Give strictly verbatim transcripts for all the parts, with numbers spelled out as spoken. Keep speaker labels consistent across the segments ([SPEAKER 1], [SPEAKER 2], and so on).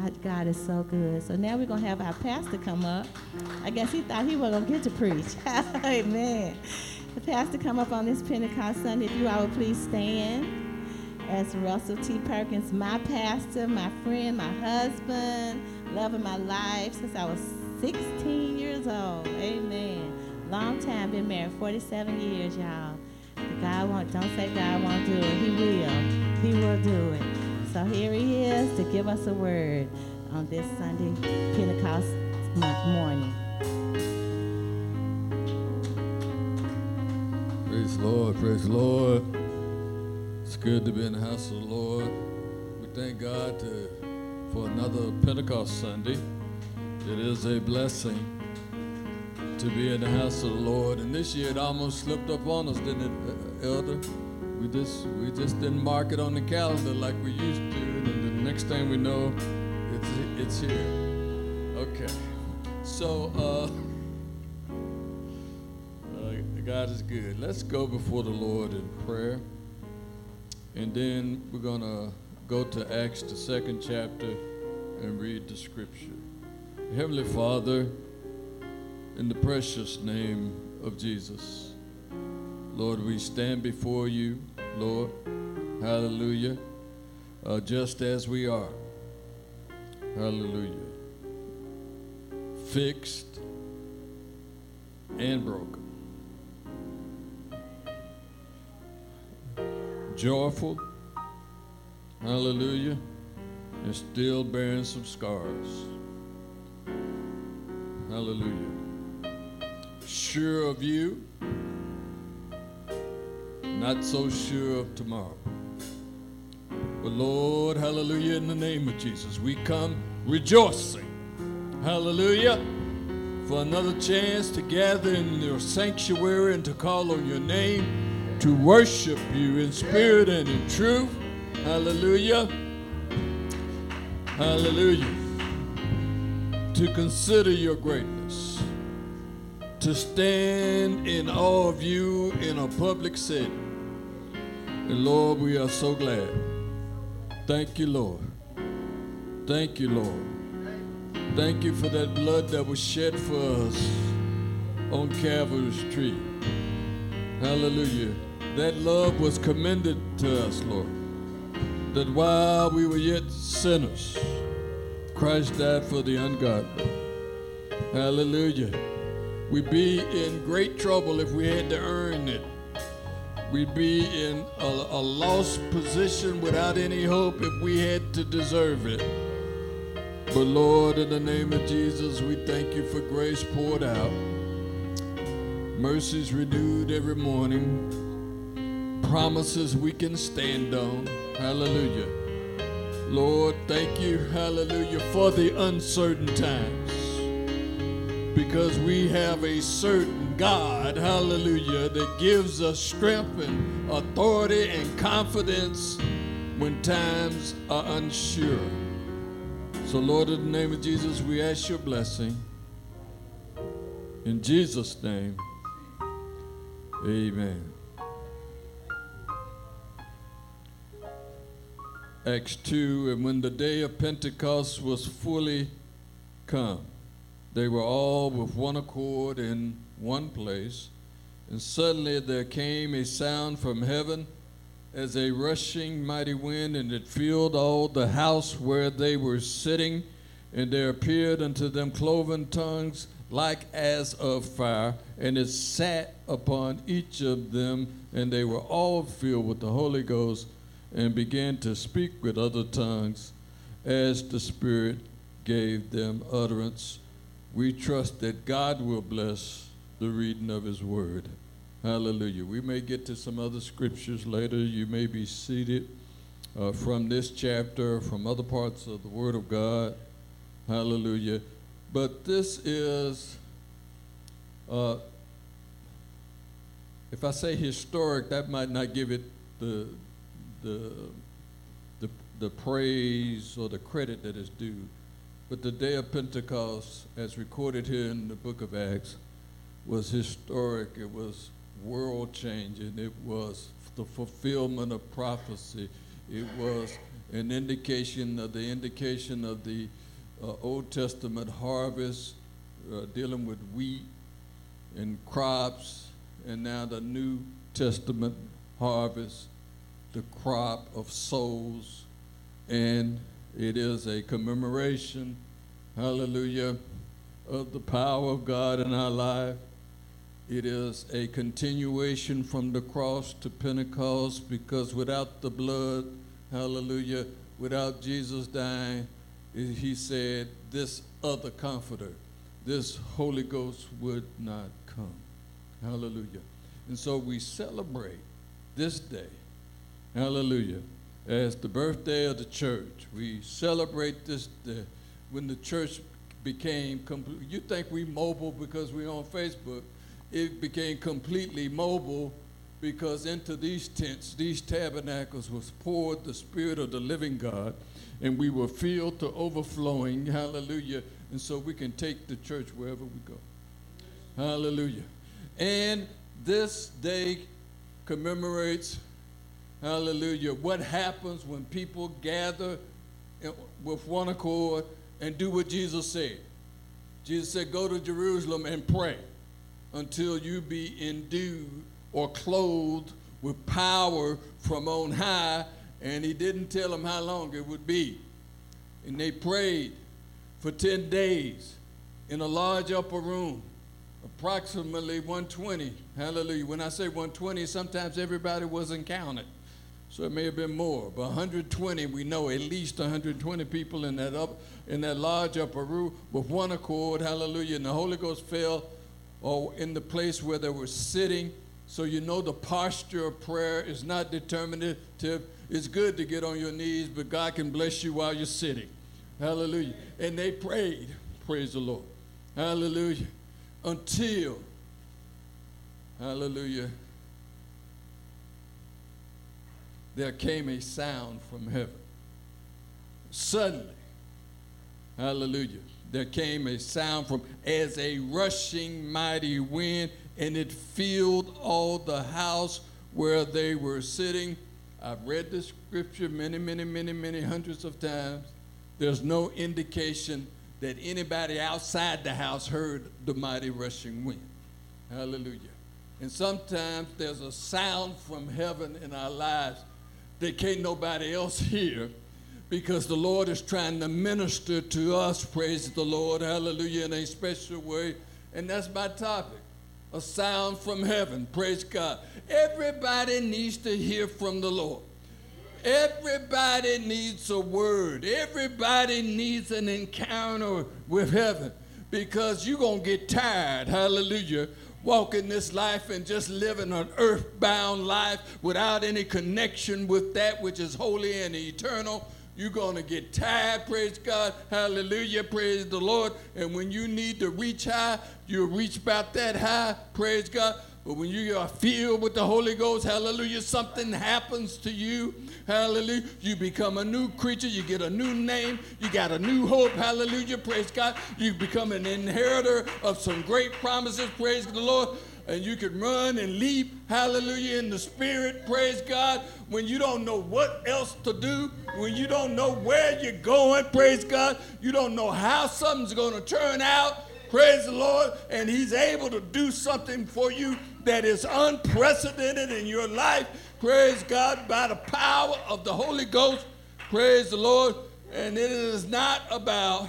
[SPEAKER 1] I, God is so good. So now we're going to have our pastor come up. I guess he thought he wasn't going to get to preach. Amen. The pastor come up on this Pentecost Sunday. If you all would please stand. As Russell T. Perkins, my pastor, my friend, my husband, love of my life since I was sixteen years old. Amen. Long time, been married, forty-seven years, y'all. God won't, don't say God won't do it. He will. He will do it. So here he is to give us a word on this Sunday, Pentecost month morning.
[SPEAKER 2] Praise the Lord, praise the Lord. It's good to be in the house of the Lord. We thank God to, for another Pentecost Sunday. It is a blessing to be in the house of the Lord. And this year it almost slipped up on us, didn't it, Elder? We just we just didn't mark it on the calendar like we used to. And the next thing we know, it's it's here. Okay. So, uh, uh, God is good. Let's go before the Lord in prayer. And then we're going to go to Acts, the second chapter, and read the scripture. Heavenly Father, in the precious name of Jesus, Lord, we stand before you, Lord, hallelujah, uh, just as we are, hallelujah, fixed and broken, joyful, hallelujah, and still bearing some scars, hallelujah, sure of you, not so sure of tomorrow. But Lord, hallelujah, in the name of Jesus, we come rejoicing, hallelujah, for another chance to gather in your sanctuary and to call on your name, to worship you in spirit and in truth, hallelujah, hallelujah, to consider your greatness, to stand in awe of you in a public setting. And Lord, we are so glad. Thank you, Lord. Thank you, Lord. Thank you for that blood that was shed for us on Calvary's tree. Hallelujah. That love was commended to us, Lord. That while we were yet sinners, Christ died for the ungodly. Hallelujah. We'd be in great trouble if we had to earn it. We'd be in a, a lost position without any hope if we had to deserve it. But Lord, in the name of Jesus, we thank you for grace poured out, mercies renewed every morning, promises we can stand on. Hallelujah. Lord, thank you, hallelujah, for the uncertain times, because we have a certain God, hallelujah, that gives us strength and authority and confidence when times are unsure. So, Lord, in the name of Jesus, we ask your blessing. In Jesus' name, amen. Acts two, and when the day of Pentecost was fully come, they were all with one accord in one place, and suddenly there came a sound from heaven as a rushing mighty wind, and it filled all the house where they were sitting, and there appeared unto them cloven tongues like as of fire, and it sat upon each of them, and they were all filled with the Holy Ghost, and began to speak with other tongues as the Spirit gave them utterance. We trust that God will bless the reading of his word. Hallelujah. We may get to some other scriptures later. You may be seated uh, from this chapter, from other parts of the word of God. Hallelujah. But this is, uh, if I say historic, that might not give it the, the, the, the praise or the credit that is due. But the day of Pentecost, as recorded here in the book of Acts, was historic. It was world-changing. It was the fulfillment of prophecy. It was an indication of the indication of the uh, Old Testament harvest, uh, dealing with wheat and crops, and now the New Testament harvest, the crop of souls, and it is a commemoration, hallelujah, of the power of God in our life. It is a continuation from the cross to Pentecost, because without the blood, hallelujah, without Jesus dying, he said this other comforter, this Holy Ghost would not come. Hallelujah. And so we celebrate this day, hallelujah, as the birthday of the church. We celebrate this day when the church became complete. You think we mobile because we're on Facebook. It became completely mobile because into these tents, these tabernacles was poured the Spirit of the living God, and we were filled to overflowing, hallelujah, and so we can take the church wherever we go. Hallelujah. And this day commemorates, hallelujah, what happens when people gather with one accord and do what Jesus said. Jesus said, go to Jerusalem and pray until you be endued or clothed with power from on high. And he didn't tell them how long it would be. And they prayed for ten days in a large upper room, approximately one twenty. Hallelujah. When I say one twenty, sometimes everybody wasn't counted. So it may have been more, but one hundred twenty, we know at least one hundred twenty people in that up, in that large upper room with one accord, hallelujah, and the Holy Ghost fell or in the place where they were sitting. So you know the posture of prayer is not determinative. It's good to get on your knees, but God can bless you while you're sitting. Hallelujah. And they prayed, praise the Lord. Hallelujah. Until, hallelujah, there came a sound from heaven. Suddenly, hallelujah, there came a sound from as a rushing mighty wind, and it filled all the house where they were sitting. I've read this scripture many, many, many, many hundreds of times. There's no indication that anybody outside the house heard the mighty rushing wind. Hallelujah. And sometimes there's a sound from heaven in our lives that can't nobody else hear, because the Lord is trying to minister to us, praise the Lord, hallelujah, in a special way. And that's my topic, a sound from heaven, praise God. Everybody needs to hear from the Lord. Everybody needs a word. Everybody needs an encounter with heaven, because you're going to get tired, hallelujah, walking this life and just living an earthbound life without any connection with that which is holy and eternal. You're going to get tired, praise God, hallelujah, praise the Lord. And when you need to reach high, you'll reach about that high, praise God. But when you are filled with the Holy Ghost, hallelujah, something happens to you, hallelujah. You become a new creature. You get a new name. You got a new hope, hallelujah, praise God. You become an inheritor of some great promises, praise the Lord. And you can run and leap, hallelujah, in the Spirit, praise God. When you don't know what else to do, when you don't know where you're going, praise God. You don't know how something's going to turn out, praise the Lord. And he's able to do something for you that is unprecedented in your life, praise God, by the power of the Holy Ghost, praise the Lord. And it is not about,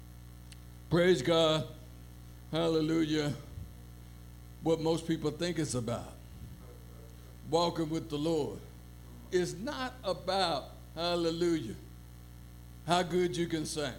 [SPEAKER 2] praise God, hallelujah, what most people think it's about. Walking with the Lord. It's not about, hallelujah, how good you can sing.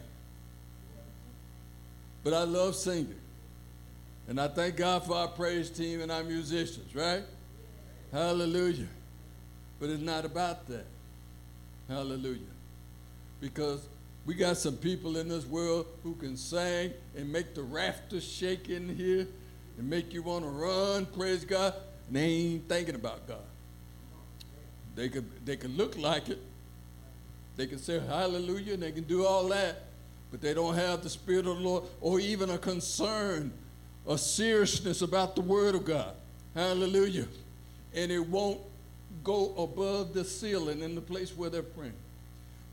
[SPEAKER 2] But I love singing. And I thank God for our praise team and our musicians, right? Hallelujah. But it's not about that. Hallelujah. Because we got some people in this world who can sing and make the rafters shake in here and make you want to run, praise God, and they ain't thinking about God. They could, they could look like it. They can say hallelujah, and they can do all that, but they don't have the Spirit of the Lord or even a concern, a seriousness about the Word of God. Hallelujah. And it won't go above the ceiling in the place where they're praying.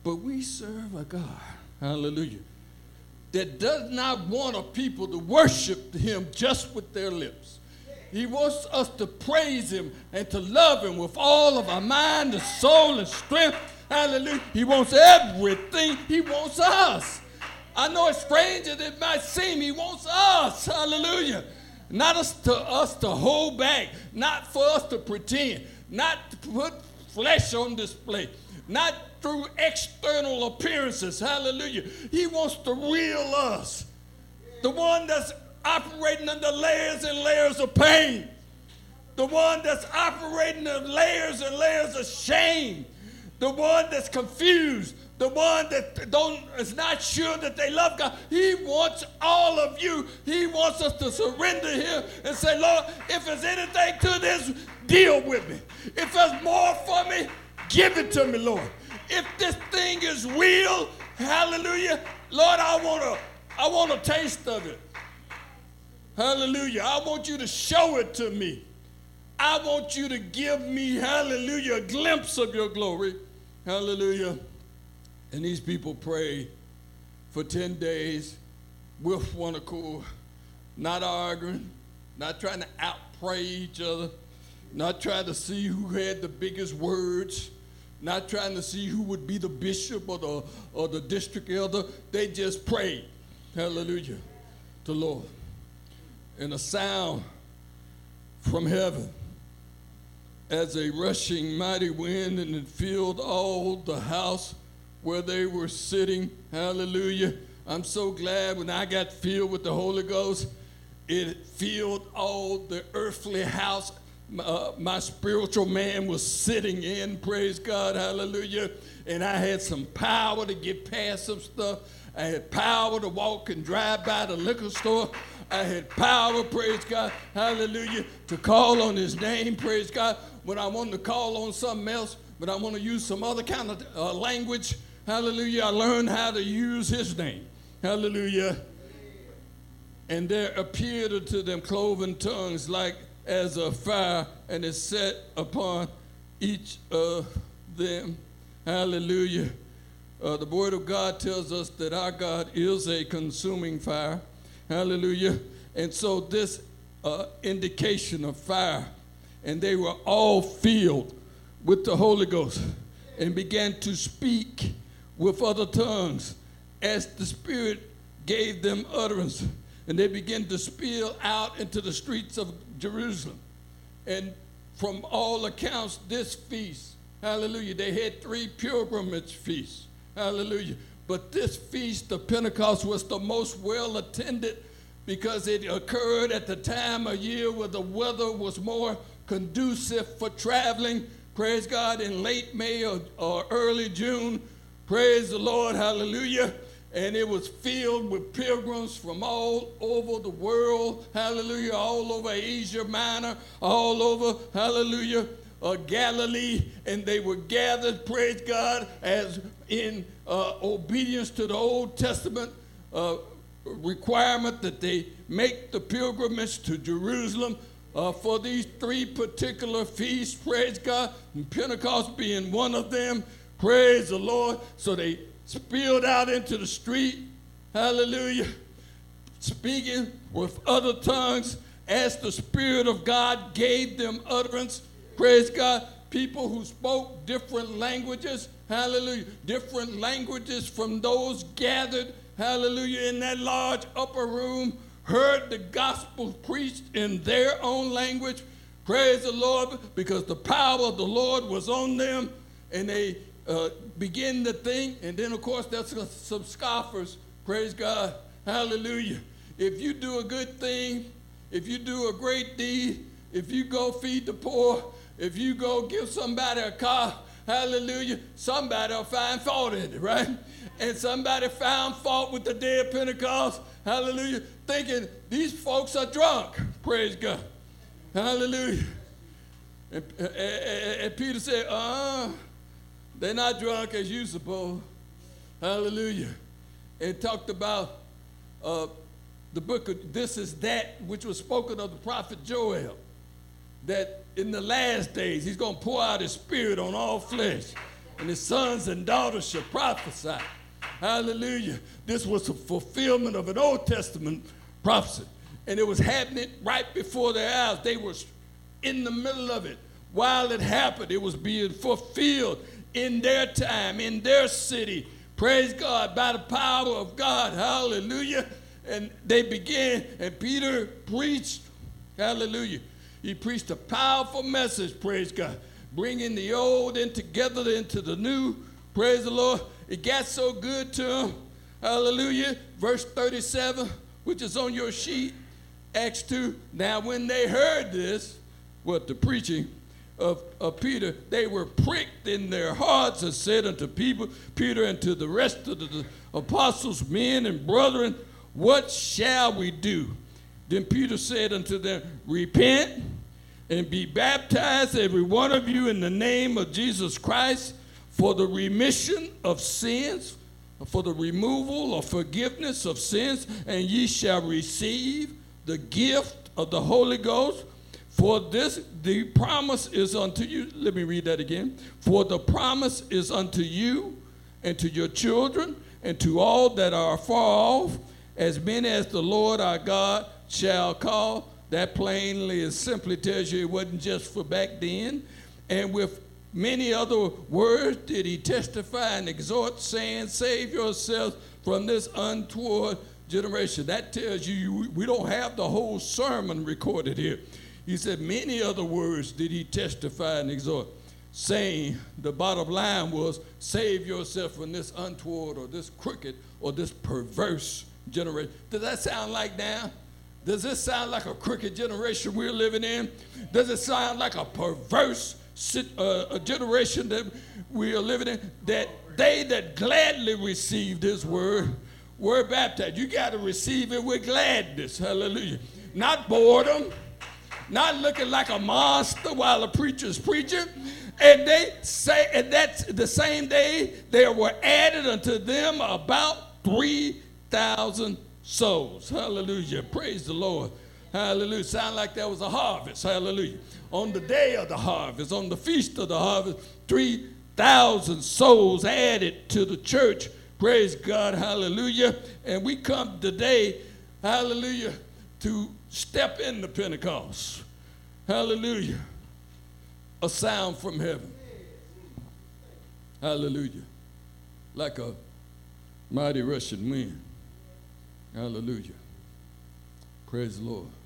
[SPEAKER 2] But we serve a God, hallelujah, that does not want a people to worship him just with their lips. He wants us to praise him and to love him with all of our mind, and soul, and strength. Hallelujah. He wants everything. He wants us. I know it's strange as it might seem. He wants us. Hallelujah. Not us to us to hold back. Not for us to pretend. Not to put flesh on display. Not through external appearances. Hallelujah. He wants the real us. The one that's operating under layers and layers of pain. The one that's operating in layers and layers of shame. The one that's confused. The one that don't is not sure that they love God. He wants all of you. He wants us to surrender here and say, Lord, if there's anything to this, deal with me. If there's more for me, give it to me, Lord. If this thing is real, hallelujah, Lord, I want to I want a taste of it. Hallelujah. I want you to show it to me. I want you to give me, hallelujah, a glimpse of your glory. Hallelujah. And these people prayed for ten days with one accord, not arguing, not trying to out-pray each other, not trying to see who had the biggest words, not trying to see who would be the bishop or the, or the district elder. They just prayed, hallelujah, to the Lord. And a sound from heaven as a rushing mighty wind, and it filled all the house where they were sitting. Hallelujah. I'm so glad when I got filled with the Holy Ghost, it filled all the earthly house uh, my spiritual man was sitting in. Praise God. Hallelujah. And I had some power to get past some stuff. I had power to walk and drive by the liquor store. I had power, praise God, hallelujah, to call on his name, praise God. When I wanted to call on something else, but I want to use some other kind of uh, language, hallelujah, I learned how to use his name, hallelujah. And there appeared unto them cloven tongues like as a fire, and it set upon each of them, hallelujah. Uh, the word of God tells us that our God is a consuming fire. Hallelujah. And so this uh, indication of fire, and they were all filled with the Holy Ghost and began to speak with other tongues as the Spirit gave them utterance. And they began to spill out into the streets of Jerusalem. And from all accounts, this feast, hallelujah, they had three pilgrimage feasts. Hallelujah. But this feast of Pentecost was the most well attended because it occurred at the time of year where the weather was more conducive for traveling. Praise God, in late May or, or early June. Praise the Lord. Hallelujah. And it was filled with pilgrims from all over the world. Hallelujah. All over Asia Minor. All over, hallelujah, uh, Galilee. And they were gathered, praise God, as in uh, obedience to the Old Testament uh, requirement that they make the pilgrimage to Jerusalem uh, for these three particular feasts, praise God, and Pentecost being one of them, praise the Lord. So they spilled out into the street, hallelujah, speaking with other tongues as the Spirit of God gave them utterance, praise God. People who spoke different languages, hallelujah, different languages from those gathered, hallelujah, in that large upper room, heard the gospel preached in their own language, praise the Lord, because the power of the Lord was on them, and they uh, began to think, and then of course there's some scoffers, praise God, hallelujah. If you do a good thing, if you do a great deed, if you go feed the poor, if you go give somebody a car, hallelujah, somebody will find fault in it, right? And somebody found fault with the day of Pentecost, hallelujah, thinking these folks are drunk, praise God, hallelujah. And, and, and Peter said, uh, they're not drunk as you suppose, hallelujah. And talked about uh, the book of This Is That, which was spoken of the prophet Joel, that in the last days, he's going to pour out his Spirit on all flesh. and his sons and daughters shall prophesy. Hallelujah. This was a fulfillment of an Old Testament prophecy. And it was happening right before their eyes. They were in the middle of it. While it happened, it was being fulfilled in their time, in their city. Praise God, by the power of God. Hallelujah. And they began, and Peter preached. Hallelujah. He preached a powerful message, praise God, bringing the old in together into the new. Praise the Lord. It got so good to him. Hallelujah. Verse thirty-seven, which is on your sheet, Acts two. Now when they heard this, what, the preaching of, of Peter, they were pricked in their hearts and said unto people, Peter and to the rest of the apostles, men and brethren, what shall we do? Then Peter said unto them, repent and be baptized, every one of you, in the name of Jesus Christ, for the remission of sins, for the removal or forgiveness of sins, and ye shall receive the gift of the Holy Ghost. For this, the promise is unto you. Let me read that again. For the promise is unto you and to your children and to all that are far off, as many as the Lord our God shall call. That plainly and simply tells you it wasn't just for back then. And with many other words did he testify and exhort, saying, save yourselves from this untoward generation. That tells you we don't have the whole sermon recorded here. He said many other words did he testify and exhort, saying the bottom line was, save yourself from this untoward or this crooked or this perverse generation. Does that sound like now? Does this sound like a crooked generation we're living in? Does it sound like a perverse uh, a generation that we are living in? That they that gladly received his word were baptized. You got to receive it with gladness. Hallelujah. Not boredom. Not looking like a monster while the preacher's preaching. And they say, and that's the same day there were added unto them about three thousand souls. Hallelujah. Praise the Lord. Hallelujah. Sound like there was a harvest. Hallelujah. On the day of the harvest, on the feast of the harvest, three thousand souls added to the church. Praise God. Hallelujah. And we come today, hallelujah, to step into Pentecost. Hallelujah. A sound from heaven. Hallelujah. Like a mighty rushing wind. Hallelujah. Praise the Lord.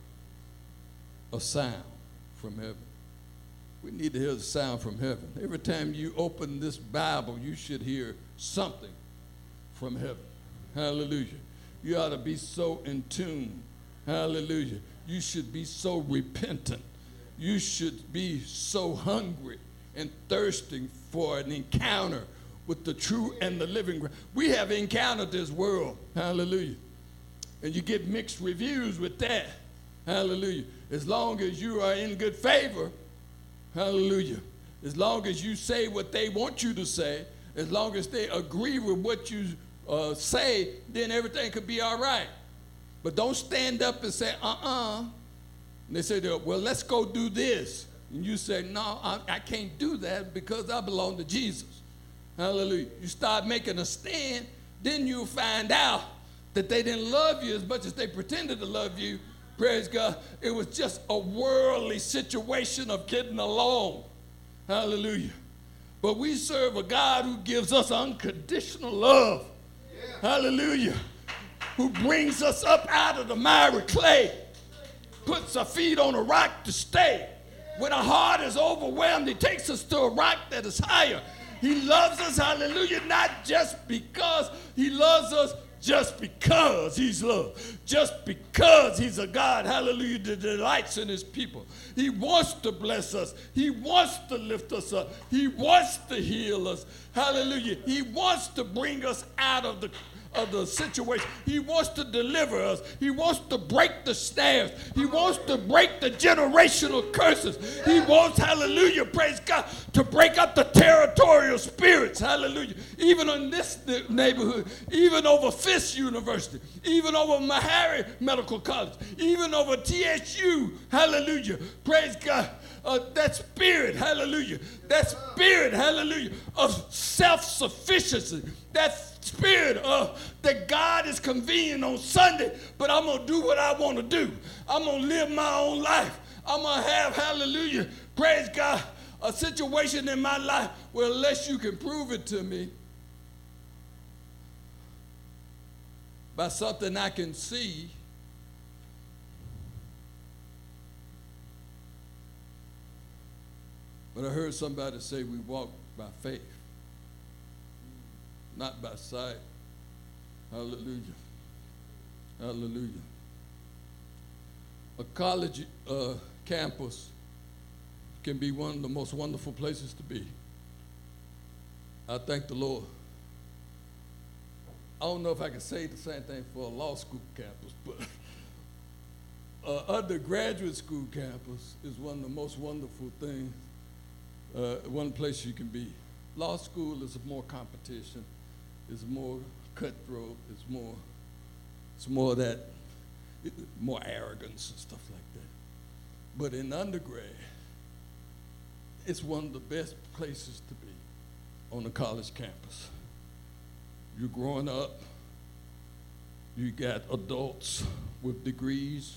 [SPEAKER 2] A sound from heaven. We need to hear the sound from heaven. Every time you open this Bible, you should hear something from heaven. Hallelujah. You ought to be so in tune. Hallelujah. You should be so repentant. You should be so hungry and thirsting for an encounter with the true and the living God. We have encountered this world. Hallelujah. And you get mixed reviews with that. Hallelujah. As long as you are in good favor, hallelujah. As long as you say what they want you to say, as long as they agree with what you uh, say, then everything could be all right. But don't stand up and say, uh-uh. And they say, well, let's go do this. And you say, no, I, I can't do that because I belong to Jesus. Hallelujah. You start making a stand, then you'll find out that they didn't love you as much as they pretended to love you. Praise God. It was just a worldly situation of getting along. Hallelujah. But we serve a God who gives us unconditional love. Yeah. Hallelujah. Who brings us up out of the miry clay, puts our feet on a rock to stay. When our heart is overwhelmed, he takes us to a rock that is higher. He loves us, hallelujah, not just because he loves us, just because he's love, just because he's a God, hallelujah, that delights in his people. He wants to bless us. He wants to lift us up. He wants to heal us. Hallelujah. He wants to bring us out of the of the situation. He wants to deliver us. He wants to break the snares. He wants to break the generational curses. He wants, hallelujah, praise God, to break up the territorial spirits, hallelujah. Even in this neighborhood, even over Fisk University, even over Meharry Medical College, even over T S U, hallelujah, praise God. Uh, that spirit, hallelujah, that spirit, hallelujah, of self-sufficiency, that spirit of that God is convenient on Sunday, but I'm going to do what I want to do. I'm going to live my own life. I'm going to have, hallelujah, praise God, a situation in my life where unless you can prove it to me by something I can see, but I heard somebody say we walk by faith, not by sight. Hallelujah. Hallelujah. A college uh, campus can be one of the most wonderful places to be. I thank the Lord. I don't know if I can say the same thing for a law school campus, but uh, undergraduate school campus is one of the most wonderful things. Uh, one place you can be. Law school is more competition, it's more cutthroat, it's more, it's more that, it, more arrogance and stuff like that. But in undergrad, it's one of the best places to be on a college campus. You're growing up, you got adults with degrees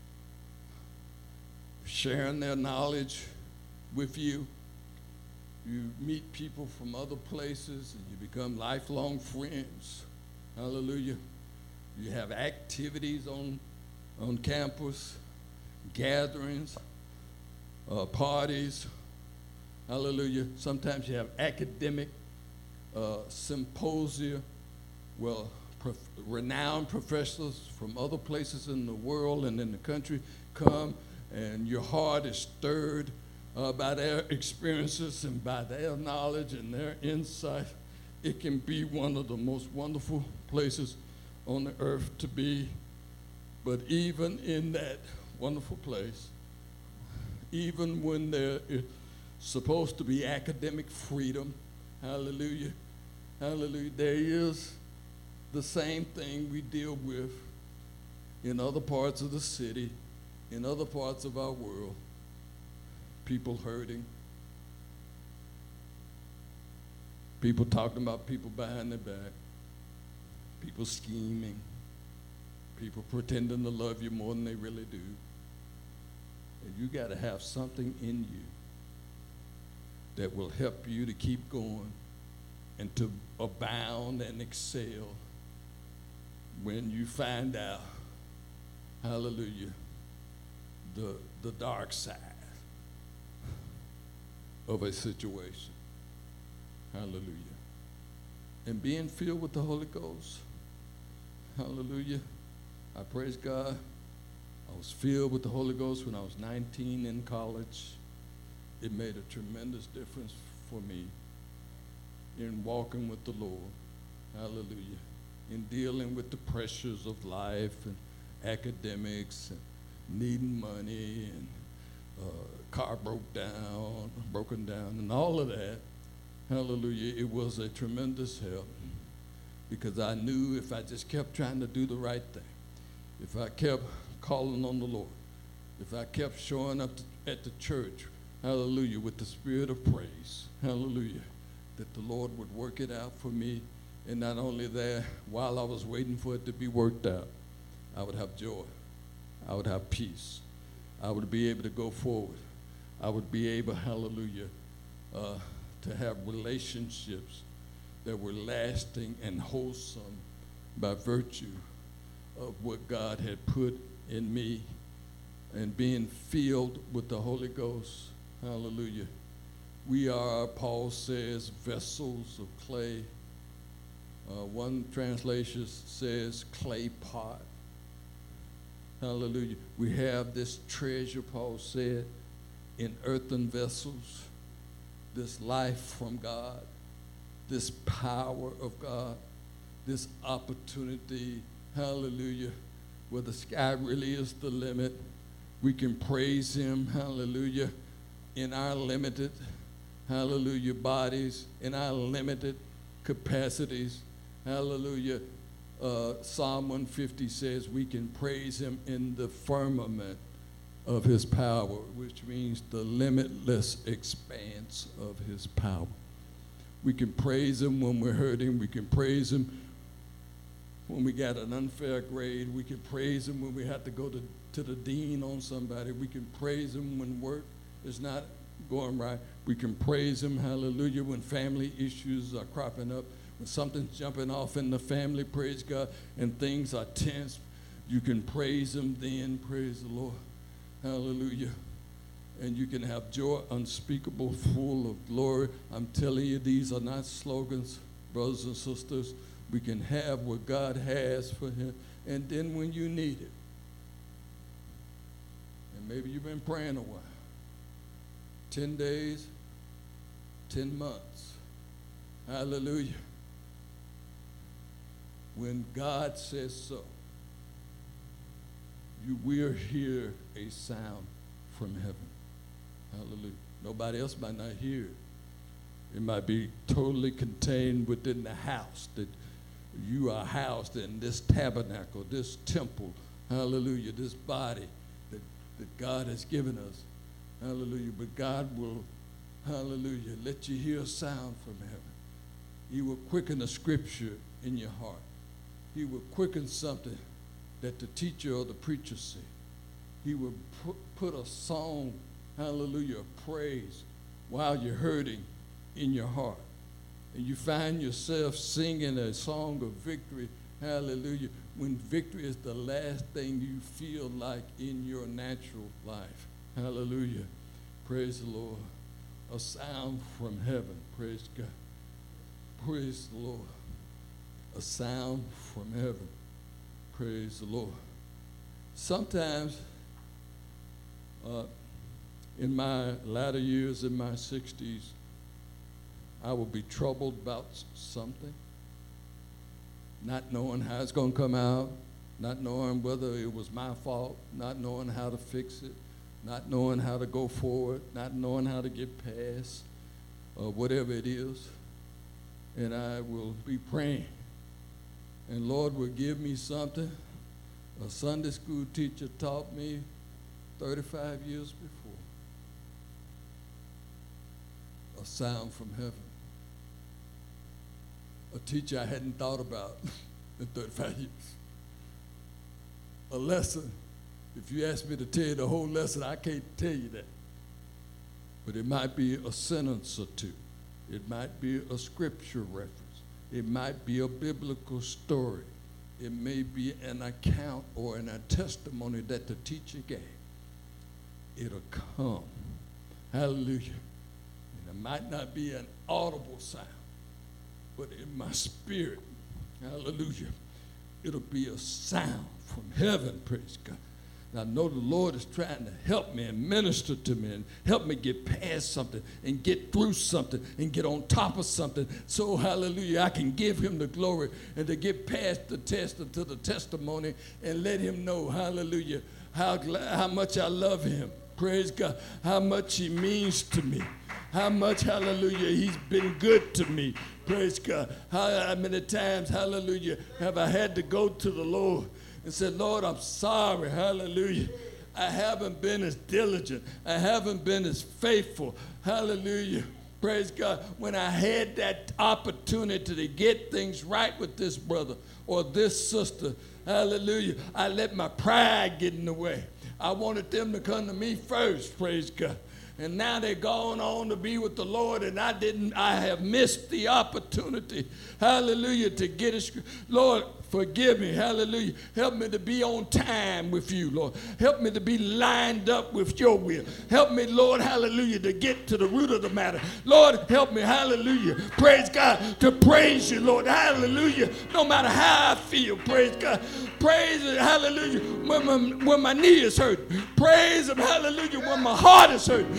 [SPEAKER 2] sharing their knowledge with you. You meet people from other places and you become lifelong friends. Hallelujah. You have activities on, on campus, gatherings, uh, parties. Hallelujah. Sometimes you have academic uh, symposia. Well, prof- renowned professors from other places in the world and in the country come, and your heart is stirred Uh, by their experiences and by their knowledge and their insight. It can be one of the most wonderful places on the earth to be. But even in that wonderful place, even when there is supposed to be academic freedom, hallelujah, hallelujah, there is the same thing we deal with in other parts of the city, in other parts of our world. People hurting, people talking about people behind their back, people scheming, people pretending to love you more than they really do. And you got to have something in you that will help you to keep going and to abound and excel when you find out, hallelujah, the, the dark side of a situation. Hallelujah. And being filled with the Holy Ghost. Hallelujah. I praise God. I was filled with the Holy Ghost when I was nineteen in college. It made a tremendous difference for me in walking with the Lord. Hallelujah. In dealing with the pressures of life and academics and needing money and uh, car broke down, broken down, and all of that. Hallelujah. It was a tremendous help because I knew if I just kept trying to do the right thing, if I kept calling on the Lord, if I kept showing up to, at the church, hallelujah, with the spirit of praise, hallelujah, that the Lord would work it out for me. And not only that, while I was waiting for it to be worked out, I would have joy. I would have peace. I would be able to go forward. I would be able, hallelujah, uh, to have relationships that were lasting and wholesome by virtue of what God had put in me and being filled with the Holy Ghost. Hallelujah. We are, Paul says, vessels of clay. Uh, one translation says clay pot. Hallelujah. We have this treasure, Paul said, in earthen vessels, this life from God, this power of God. this opportunity, hallelujah, where the sky really is the limit. We can praise him, hallelujah, in our limited, hallelujah, bodies, in our limited capacities, hallelujah. Uh, Psalm one fifty says we can praise him in the firmament of his power, which means the limitless expanse of his power. We can praise him when we're hurting. We can praise him when we got an unfair grade. We can praise him when we have to go to, to the dean on somebody. We can praise him when work is not going right. We can praise him, hallelujah, when family issues are cropping up, when something's jumping off in the family, praise God, and things are tense. You can praise him then, praise the Lord, hallelujah. And you can have joy unspeakable, full of glory. I'm telling you, these are not slogans, brothers and sisters. We can have what God has for him. And then when you need it, and maybe you've been praying a while, ten days, ten months, hallelujah. When God says so, you will hear a sound from heaven. Hallelujah. Nobody else might not hear it. It might be totally contained within the house that you are housed in, this tabernacle, this temple, hallelujah, this body that, that God has given us. Hallelujah. But God will, hallelujah, let you hear a sound from heaven. He will quicken a scripture in your heart. He will quicken something that the teacher or the preacher said. He will pu- put a song, hallelujah, of praise while you're hurting in your heart. And you find yourself singing a song of victory, hallelujah, when victory is the last thing you feel like in your natural life. Hallelujah. Praise the Lord. A sound from heaven. Praise God. Praise the Lord. A sound from heaven. Praise the Lord. Sometimes, uh, in my latter years, in my sixties, I will be troubled about something, not knowing how it's going to come out, not knowing whether it was my fault, not knowing how to fix it, not knowing how to go forward, not knowing how to get past, or whatever it is. And I will be praying. And Lord will give me something a Sunday school teacher taught me thirty-five years before. A sound from heaven. A teacher I hadn't thought about in thirty-five years. A lesson. If you ask me to tell you the whole lesson, I can't tell you that. But it might be a sentence or two. It might be a scripture reference. It might be a biblical story. It may be an account or an, a testimony that the teacher gave. It'll come. Hallelujah. And it might not be an audible sound, but in my spirit, hallelujah, it'll be a sound from heaven, praise God. And I know the Lord is trying to help me and minister to me and help me get past something and get through something and get on top of something. So, hallelujah, I can give him the glory and to get past the test into the testimony and let him know, hallelujah, how, how much I love him. Praise God. How much he means to me. How much, hallelujah, he's been good to me. Praise God. How many times, hallelujah, have I had to go to the Lord and said, Lord, I'm sorry, hallelujah. I haven't been as diligent. I haven't been as faithful, hallelujah. Praise God. When I had that opportunity to get things right with this brother or this sister, hallelujah, I let my pride get in the way. I wanted them to come to me first, praise God. And now they're going on to be with the Lord, and I didn't, I have missed the opportunity, hallelujah, to get it. Lord, forgive me, hallelujah. Help me to be on time with you, Lord. Help me to be lined up with your will. Help me, Lord, hallelujah, to get to the root of the matter. Lord, help me, hallelujah, praise God, to praise you, Lord, hallelujah, no matter how I feel, praise God. Praise it, hallelujah, when my, when my knee is hurt. Praise him, hallelujah, when my heart is hurt.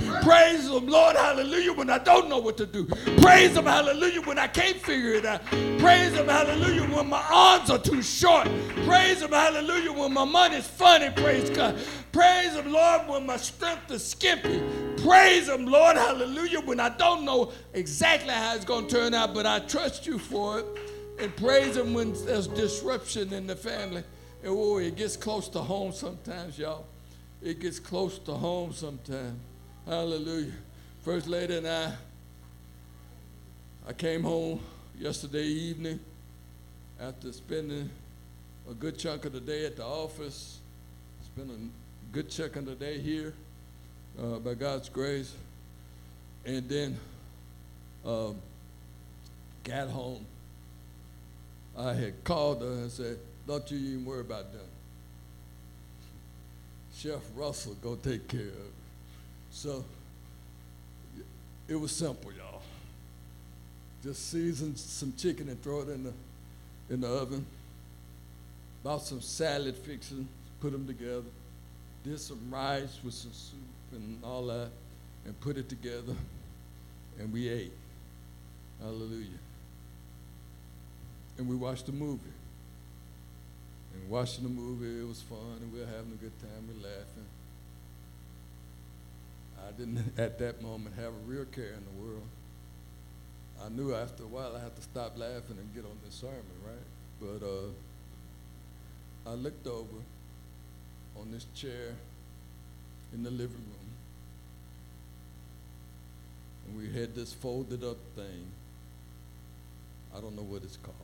[SPEAKER 2] Praise him, Lord, hallelujah, when I don't know what to do. Praise him, hallelujah, when I can't figure it out. Praise him, hallelujah, when my arms are too short. Praise him, hallelujah, when my money's funny, praise God. Praise him, Lord, when my strength is skimpy. Praise him, Lord, hallelujah, when I don't know exactly how it's going to turn out, but I trust you for it. And praise him when there's disruption in the family. And oh, it gets close to home sometimes, y'all. It gets close to home sometimes. Hallelujah. First lady and I, I came home yesterday evening after spending a good chunk of the day at the office, spending a good chunk of the day here uh, by God's grace, and then um, got home. I had called her and said, don't you even worry about them. Chef Russell go take care of it. So it was simple, y'all. Just season some chicken and throw it in the in the oven. Bought some salad fixing, put them together. Did some rice with some soup and all that, and put it together, and we ate. Hallelujah. And we watched a movie. And watching the movie, it was fun, and we were having a good time, we were laughing. I didn't, at that moment, have a real care in the world. I knew after a while I had to stop laughing and get on this sermon, right? But uh, I looked over on this chair in the living room, and we had this folded up thing. I don't know what it's called.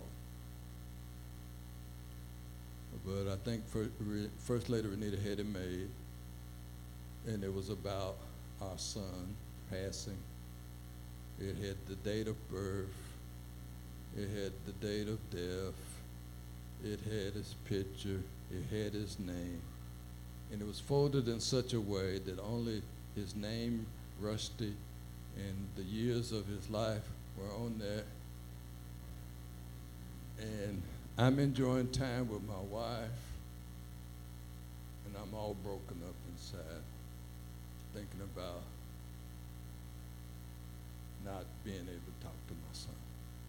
[SPEAKER 2] But I think First Lady Renita had it made, and it was about our son passing. It had the date of birth. It had the date of death. It had his picture. It had his name. And it was folded in such a way that only his name, Rusty, and the years of his life were on there. And I'm enjoying time with my wife, and I'm all broken up inside, thinking about not being able to talk to my son.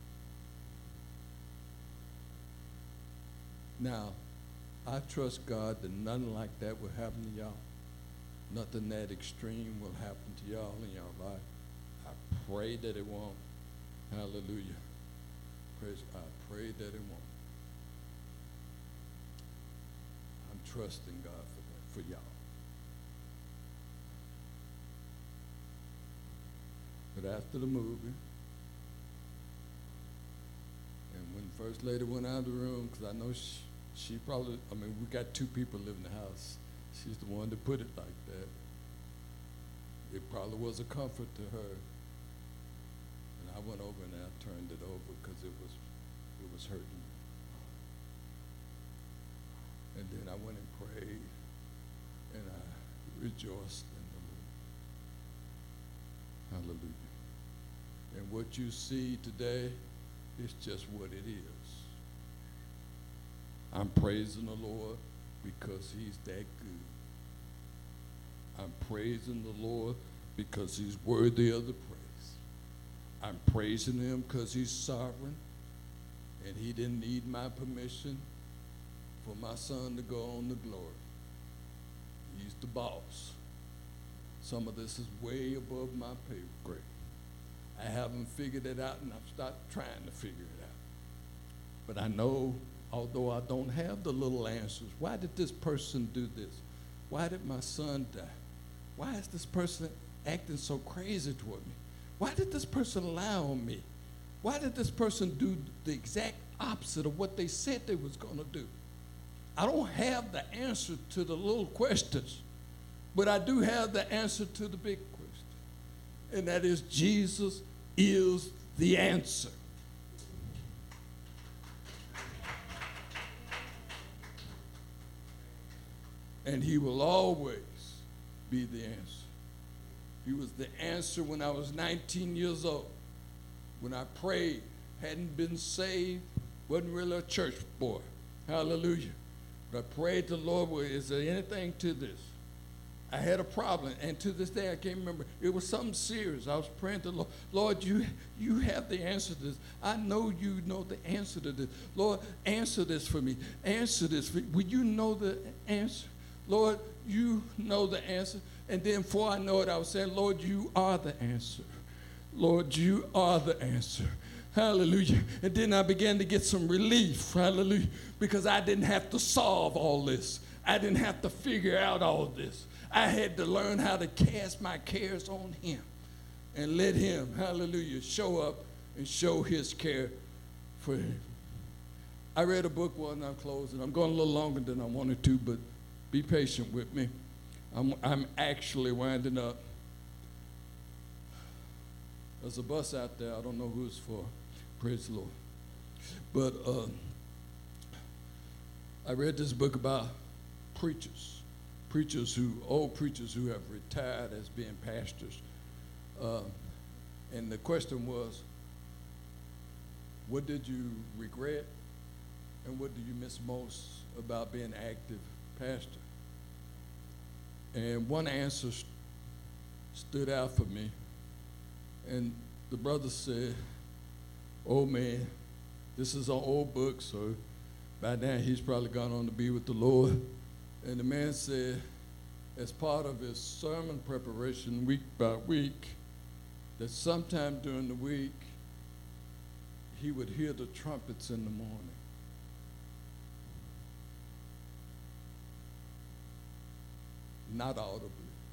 [SPEAKER 2] Now, I trust God that nothing like that will happen to y'all. Nothing that extreme will happen to y'all in your life. I pray that it won't. Hallelujah. Praise, I pray that it won't. Trusting God for that, for y'all. But after the movie, and when First Lady went out of the room, because I know she, she probably, I mean, we got two people living in the house. She's the one that put it like that. It probably was a comfort to her. And I went over and I turned it over because it was, it was hurting. And then I went and prayed, and I rejoiced in the Lord. Hallelujah. And what you see today is just what it is. I'm praising the Lord because he's that good. I'm praising the Lord because he's worthy of the praise. I'm praising him because he's sovereign, and he didn't need my permission for my son to go on to glory. He's the boss. Some of this is way above my pay grade. I haven't figured it out, and I've started trying to figure it out. But I know, although I don't have the little answers, why did this person do this? Why did my son die? Why is this person acting so crazy toward me? Why did this person lie on me? Why did this person do the exact opposite of what they said they was going to do? I don't have the answer to the little questions, but I do have the answer to the big question, and that is Jesus is the answer. And he will always be the answer. He was the answer when I was nineteen years old, when I prayed, hadn't been saved, wasn't really a church boy. Hallelujah. But I prayed to the Lord, well, is there anything to this? I had a problem, and to this day I can't remember. It was something serious. I was praying to the Lord. Lord, you, you have the answer to this. I know you know the answer to this. Lord, answer this for me. Answer this for me. Will you know the answer? Lord, you know the answer. And then before I know it, I was saying, Lord, you are the answer. Lord, you are the answer. Hallelujah. And then I began to get some relief. Hallelujah. Because I didn't have to solve all this. I didn't have to figure out all this. I had to learn how to cast my cares on him and let him, hallelujah, show up and show his care for him. I read a book one, I'm closing. I'm going a little longer than I wanted to, but be patient with me. I'm, I'm actually winding up. There's a bus out there. I don't know who it's for. Praise the Lord. But uh, I read this book about preachers. Preachers who, old preachers who have retired as being pastors. Uh, and the question was, what did you regret and what do you miss most about being an active pastor? And one answer st- stood out for me. And the brother said, oh man, this is an old book, so by now he's probably gone on to be with the Lord. And the man said, as part of his sermon preparation week by week, that sometime during the week, he would hear the trumpets in the morning. Not audibly.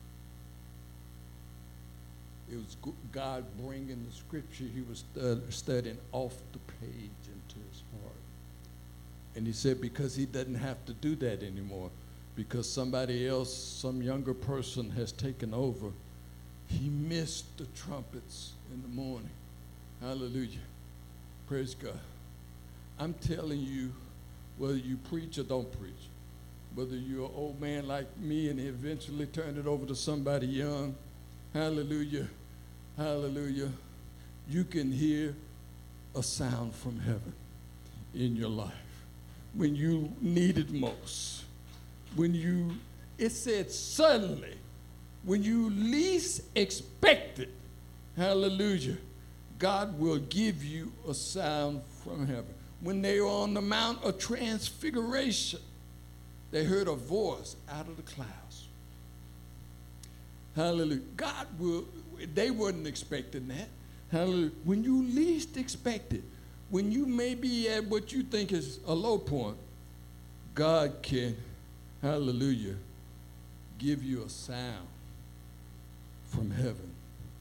[SPEAKER 2] It was God bringing the scripture he was studying off the page into his heart. And he said because he doesn't have to do that anymore, because somebody else, some younger person has taken over, he missed the trumpets in the morning. Hallelujah. Praise God. I'm telling you, whether you preach or don't preach, whether you're an old man like me and eventually turn it over to somebody young, hallelujah, hallelujah, you can hear a sound from heaven in your life when you need it most. When you, it said suddenly, when you least expect it, hallelujah, God will give you a sound from heaven. When they were on the Mount of Transfiguration, they heard a voice out of the clouds. Hallelujah. God will, they weren't expecting that. Hallelujah. When you least expect it, when you may be at what you think is a low point, God can, hallelujah, give you a sound from heaven.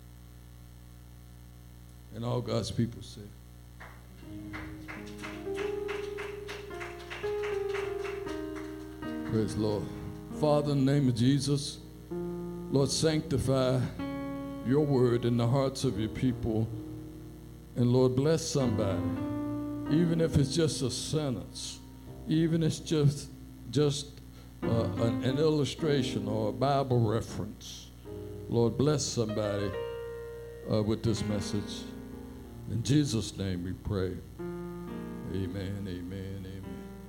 [SPEAKER 2] And all God's people said, praise the Lord. Father, in the name of Jesus, Lord, sanctify your word in the hearts of your people. And Lord, bless somebody, even if it's just a sentence, even if it's just, just uh, an, an illustration or a Bible reference. Lord, bless somebody uh, with this message. In Jesus' name we pray. Amen, amen.